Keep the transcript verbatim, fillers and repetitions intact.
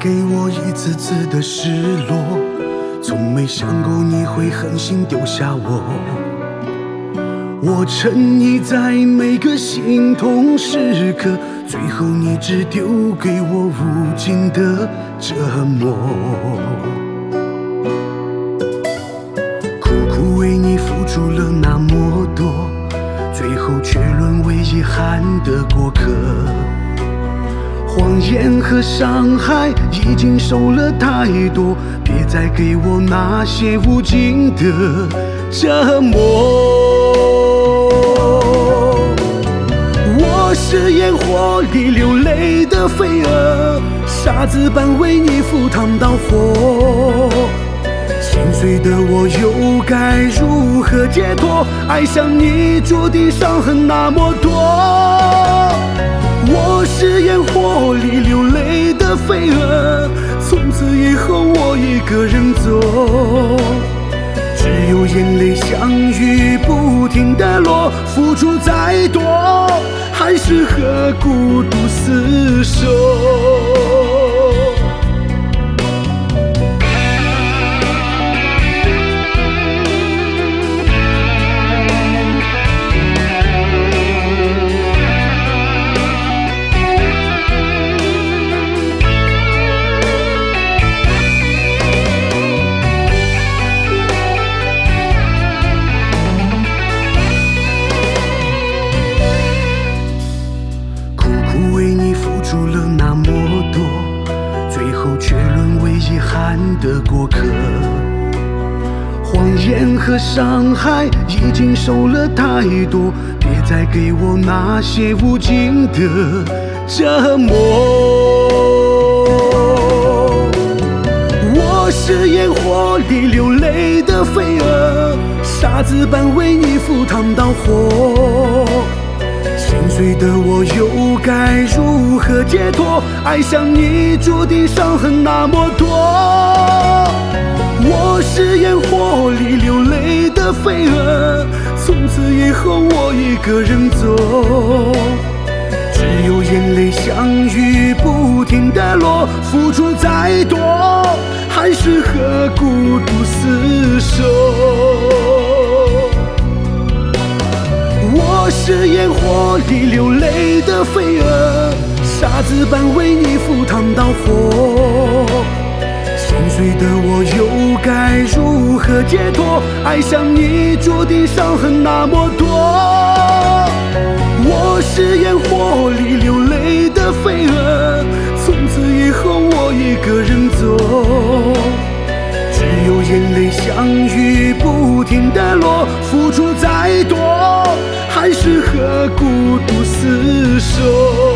给我一次次的失落，从没想过你会狠心丢下我。我沉溺在每个心痛时刻，最后你只丢给我无尽的折磨。苦苦为你付出了那么多，最后却沦为遗憾的过客。谎言和伤害已经受了太多，别再给我那些无尽的折磨。我是烟火里流泪的飞蛾，沙子般为你赴汤蹈火。心碎的我又该如何解脱？爱上你注定伤痕那么多。我是烟火里流泪的飞蛾，从此以后我一个人走，只有眼泪像雨不停地落，付出再多还是和孤独厮守。付了那么多，最后却沦为遗憾的过客。谎言和伤害已经受了太多，别再给我那些无尽的折磨。我是烟火里流泪的飞蛾，沙子般为你赴汤蹈火。心碎的我又该如何解脱？爱上你注定伤痕那么多。我是烟火里流泪的飞蛾，从此以后我一个人走，只有眼泪像雨不停地落，付出再多还是和孤独厮守。我是烟火里流泪的飞蛾，沙子般为你赴汤蹈火。心碎的我又该如何解脱？爱上你注定伤痕那么多。我是烟火里流泪的飞蛾，从此以后我一个人走，只有眼泪像雨不停地落，付出再多还是和孤独厮守。